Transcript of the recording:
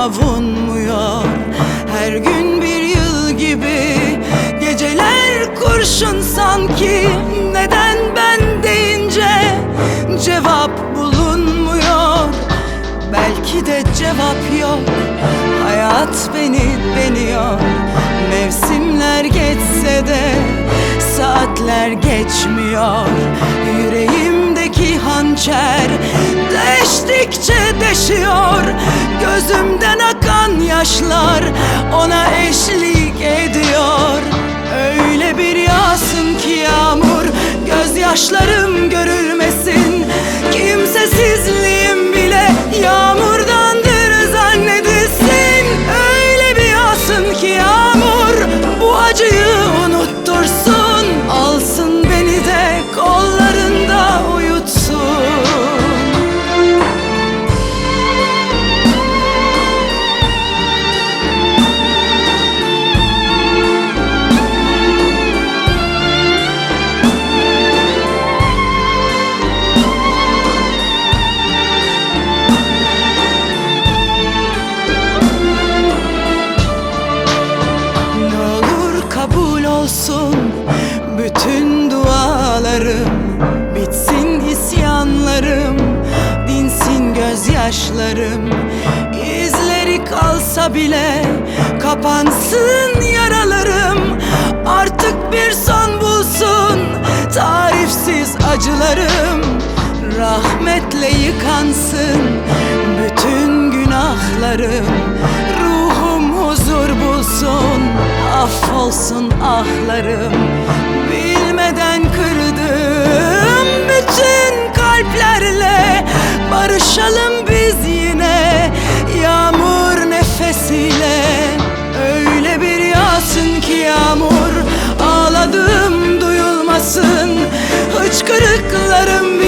avunmuyor. Her gün bir yıl gibi, geceler kurşun sanki. Neden ben deyince cevap bulunmuyor? Belki de cevap yok. Hayat beni deniyor. Mevsimler geçse de saatler geçmiyor. Yüreğimdeki hançer deştikçe deşiyor. Gözümden akan yaşlar ona eşlik ediyor. Öyle bir yağsın ki yağmur, gözyaşlarım görülmesin. Kimsesizliğim bile yağmurdandır zannedilsin. Öyle bir yağsın ki yağmur bu acıyı unuttursun. Alsın beni de kollarında uyutsun. Kabul olsun bütün dualarım, bitsin isyanlarım, dinsin gözyaşlarım. İzleri kalsa bile kapansın yaralarım. Artık bir son bulsun tarifsiz acılarım. Rahmetle yıkansın bütün günahlarım. Ruhum huzur bulsun, affolsun ahlarım. Bilmeden kırdığım bütün kalplerle barışalım biz yine yağmur nefesiyle. Öyle bir yağsın ki yağmur, ağladığım duyulmasın. Hıçkırıklarım